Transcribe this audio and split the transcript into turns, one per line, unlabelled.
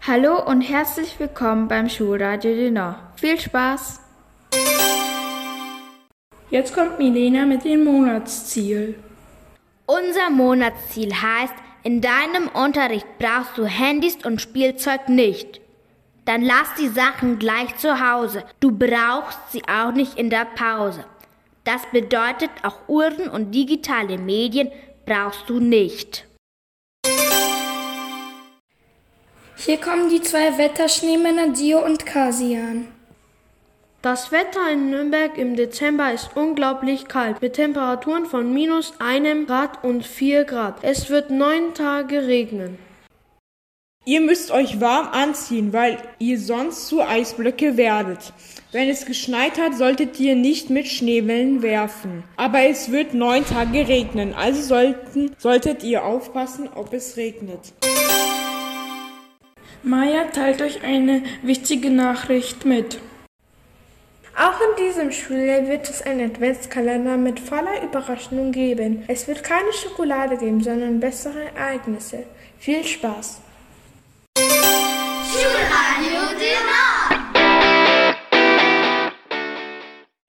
Hallo und herzlich willkommen beim Schulradio Denau. Viel Spaß!
Jetzt kommt Milena mit dem Monatsziel.
Unser Monatsziel heißt, in deinem Unterricht brauchst du Handys und Spielzeug nicht. Dann lass die Sachen gleich zu Hause. Du brauchst sie auch nicht in der Pause. Das bedeutet, auch Uhren und digitale Medien brauchst du nicht.
Hier kommen die 2 Wetterschneemänner Dio und Kasian.
Das Wetter in Nürnberg im Dezember ist unglaublich kalt, mit Temperaturen von -1 Grad und 4 Grad. Es wird 9 Tage regnen.
Ihr müsst euch warm anziehen, weil ihr sonst zu Eisblöcke werdet. Wenn es geschneit hat, solltet ihr nicht mit Schneebällen werfen. Aber es wird 9 Tage regnen, also solltet ihr aufpassen, ob es regnet.
Maja teilt euch eine wichtige Nachricht mit.
Auch in diesem Schuljahr wird es einen Adventskalender mit voller Überraschungen geben. Es wird keine Schokolade geben, sondern bessere Ereignisse. Viel Spaß!
Schulradio Denau.